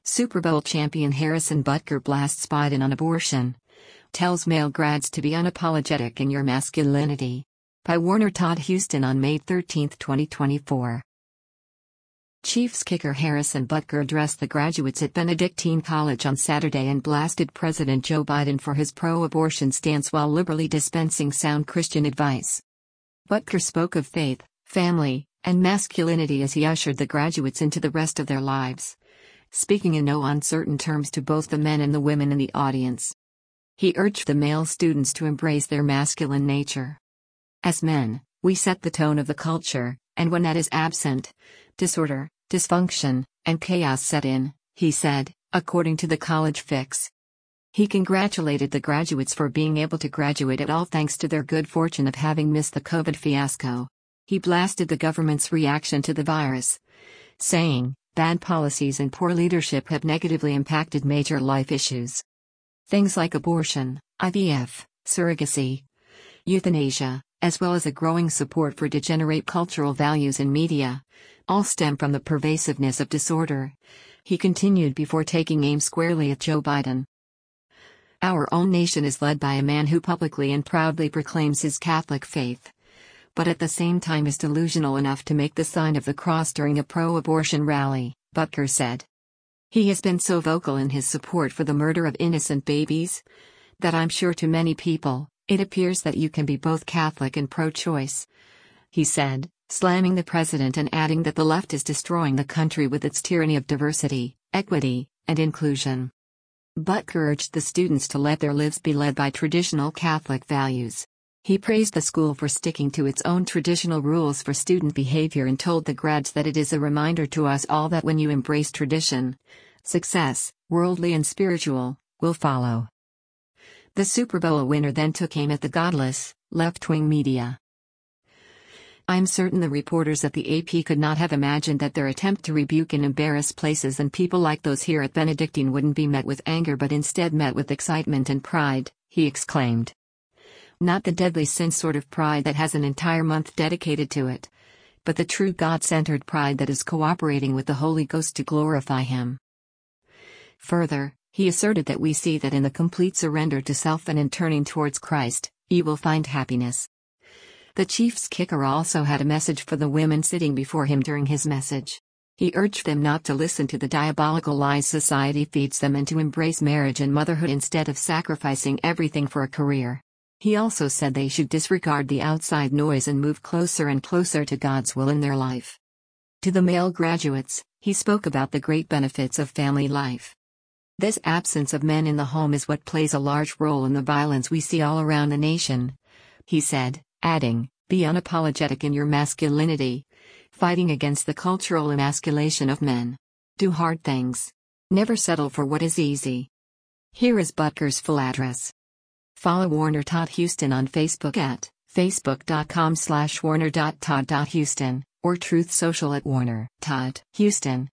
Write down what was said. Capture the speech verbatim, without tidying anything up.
Super Bowl champion Harrison Butker blasts Biden on abortion. Tells male grads to be unapologetic in your masculinity. By Warner Todd Huston on May thirteenth, twenty twenty-four. Chiefs kicker Harrison Butker addressed the graduates at Benedictine College on Saturday and blasted President Joe Biden for his pro-abortion stance while liberally dispensing sound Christian advice. Butker spoke of faith, family, and masculinity as he ushered the graduates into the rest of their lives, speaking in no uncertain terms to both the men and the women in the audience. He urged the male students to embrace their masculine nature. As men, we set the tone of the culture, and when that is absent, disorder, dysfunction, and chaos set in, he said, according to the College Fix. He congratulated the graduates for being able to graduate at all thanks to their good fortune of having missed the COVID fiasco. He blasted the government's reaction to the virus, saying, "Bad policies and poor leadership have negatively impacted major life issues. Things like abortion, I V F, surrogacy, euthanasia, as well as a growing support for degenerate cultural values in media, all stem from the pervasiveness of disorder," he continued before taking aim squarely at Joe Biden. "Our own nation is led by a man who publicly and proudly proclaims his Catholic faith, but at the same time is delusional enough to make the sign of the cross during a pro-abortion rally," Butker said. "He has been so vocal in his support for the murder of innocent babies, that I'm sure to many people, it appears that you can be both Catholic and pro-choice," he said, slamming the president and adding that the left is destroying the country with its tyranny of diversity, equity, and inclusion. Butker urged the students to let their lives be led by traditional Catholic values. He praised the school for sticking to its own traditional rules for student behavior and told the grads that it is a reminder to us all that when you embrace tradition, success, worldly and spiritual, will follow. The Super Bowl winner then took aim at the godless, left-wing media. "I'm certain the reporters at the A P could not have imagined that their attempt to rebuke and embarrass places and people like those here at Benedictine wouldn't be met with anger but instead met with excitement and pride," he exclaimed. "Not the deadly sin sort of pride that has an entire month dedicated to it, but the true God-centered pride that is cooperating with the Holy Ghost to glorify Him." Further, he asserted that we see that in the complete surrender to self and in turning towards Christ, you will find happiness. The Chiefs kicker also had a message for the women sitting before him during his message. He urged them not to listen to the diabolical lies society feeds them and to embrace marriage and motherhood instead of sacrificing everything for a career. He also said they should disregard the outside noise and move closer and closer to God's will in their life. To the male graduates, he spoke about the great benefits of family life. "This absence of men in the home is what plays a large role in the violence we see all around the nation," he said, adding, "Be unapologetic in your masculinity, fighting against the cultural emasculation of men. Do hard things. Never settle for what is easy." Here is Butker's full address. Follow Warner Todd Huston on Facebook at facebook.com slash warner.todd.huston or Truth Social at Warner Todd Huston.